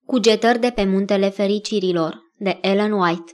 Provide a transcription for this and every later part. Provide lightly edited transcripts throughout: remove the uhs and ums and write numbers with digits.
Cugetări de pe muntele fericirilor, de Ellen White.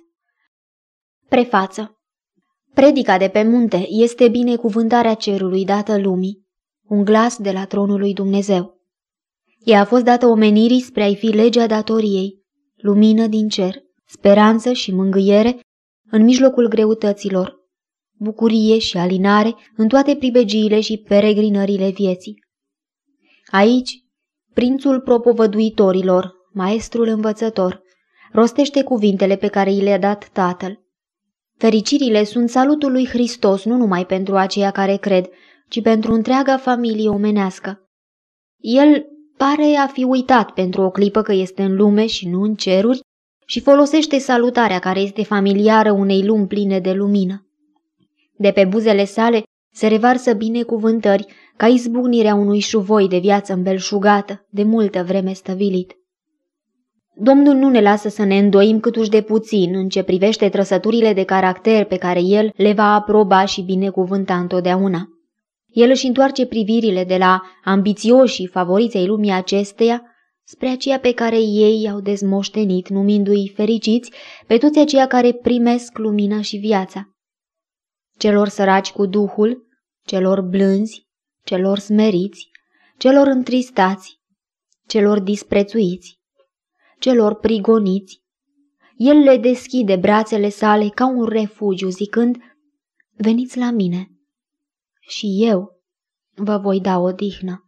Prefață. Predica de pe munte este binecuvântarea cerului dată lumii, un glas de la tronul lui Dumnezeu. Ea a fost dată omenirii spre a-i fi legea datoriei, lumină din cer, speranță și mângâiere în mijlocul greutăților, bucurie și alinare în toate pribegiile și peregrinările vieții. Aici, prințul propovăduitorilor, maestrul învățător, rostește cuvintele pe care i le-a dat Tatăl. Fericirile sunt salutul lui Hristos nu numai pentru aceia care cred, ci pentru întreaga familie omenească. El pare a fi uitat pentru o clipă că este în lume și nu în ceruri și folosește salutarea care este familiară unei lumi pline de lumină. De pe buzele sale se revarsă binecuvântări ca izbucnirea unui șuvoi de viață îmbelșugată, de multă vreme stăvilit. Domnul nu ne lasă să ne îndoim câtuși de puțin în ce privește trăsăturile de caracter pe care El le va aproba și binecuvânta întotdeauna. El își întoarce privirile de la ambițioșii favoriței lumii acesteia spre aceia pe care ei i-au dezmoștenit, numindu-i fericiți pe toți aceia care primesc lumina și viața. Celor săraci cu duhul, celor blânzi, celor smeriți, celor întristați, celor disprețuiți, celor prigoniți. El le deschide brațele sale ca un refugiu, zicând: veniți la mine și eu vă voi da odihnă.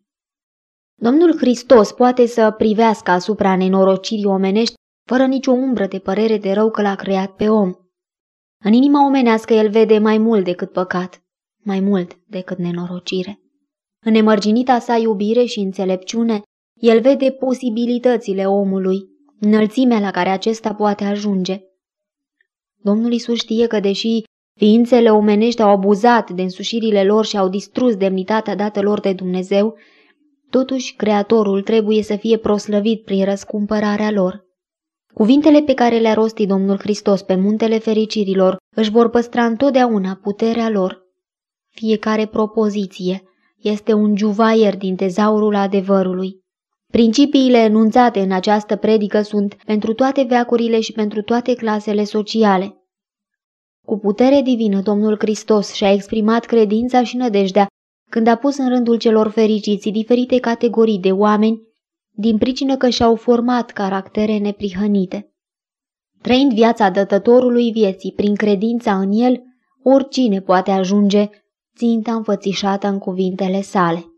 Domnul Hristos poate să privească asupra nenorocirii omenești fără nicio umbră de părere de rău că l-a creat pe om. În inima omenească el vede mai mult decât păcat, mai mult decât nenorocire. În nemărginita sa iubire și înțelepciune, el vede posibilitățile omului, înălțimea la care acesta poate ajunge. Domnul Iisus știe că deși ființele omenești au abuzat de însușirile lor și au distrus demnitatea dată lor de Dumnezeu, totuși Creatorul trebuie să fie proslăvit prin răscumpărarea lor. Cuvintele pe care le-a rostit Domnul Hristos pe muntele fericirilor își vor păstra întotdeauna puterea lor. Fiecare propoziție este un juvaier din tezaurul adevărului. Principiile enunțate în această predică sunt pentru toate veacurile și pentru toate clasele sociale. Cu putere divină, Domnul Hristos și-a exprimat credința și nădejdea când a pus în rândul celor fericiți diferite categorii de oameni, din pricină că și-au format caractere neprihănite. Trăind viața dătătorului vieții prin credința în el, oricine poate ajunge ținta înfățișată în cuvintele sale.